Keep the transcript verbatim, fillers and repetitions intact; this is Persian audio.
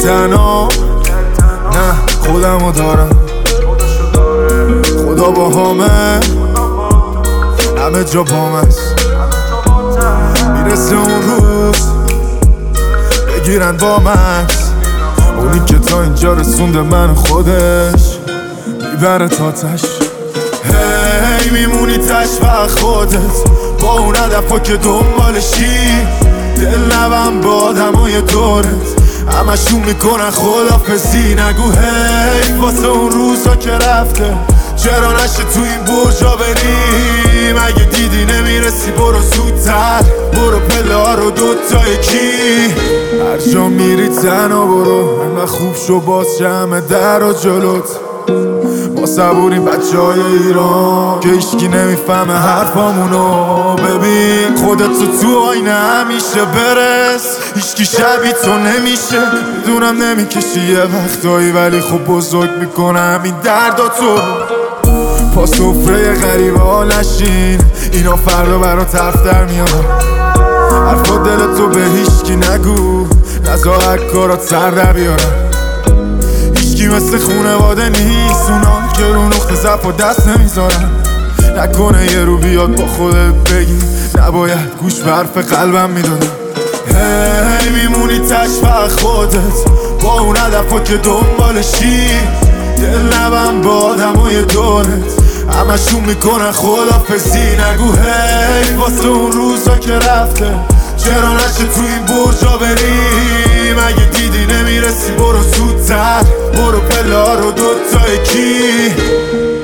تنها، نه خودمو دارم، خدا با همه همه جا بام است. میرسه اون روز بگیرن با مکس، اونی که تا اینجا رسونده من خودش میبره تا تش. هی میمونی تش و خودت با اون هدفا که دنبالشی، دل نبم با آدمای دورت همشون میکنن خدافظی. نگو هی واسه اون روزا که رفته، چرا نشه تو این برجا بریم؟ اگه دیدی نمیرسی برو زودتر، برو پله ها رو دوتا یکی. هر جا میری تنها برو، انقدر خوب شو باز جمع در و جلوت. ما صبوریم بچه های ایران که هیچکی نمیفهمه حرفامونو. ببین خودت تو تو آینه همیشه برس، هیچکی شبیه تو نمیشه. میدونم نمیکشی یه وقتایی، ولی خب بزرگ میکنه همین درداتو. پا سفره غریبه ها نشین، اینا فردا برات حرف در میان. حرفا دلتو به هیچکی نگو، نزا کارات سر در بیارن. هیچکی مثل خونواده نیست، اونا که رو نقطه ضعف و دست نمیذارن. نکنه یه رو بیاد با خودت بگی نباید گوش به حرف قلبم میدونم. هی میمونی تش و خودت با اون هدفا که دنبالشی، دل نبم با آدمای دورت همشون میکنن خدافظی. نگو هی واسه اون روزا که رفته، چرا نشه تو این برجا بریم؟ اگه دیدی نمیرسی برو زودتر، برو پله ها رو دوتا یکی.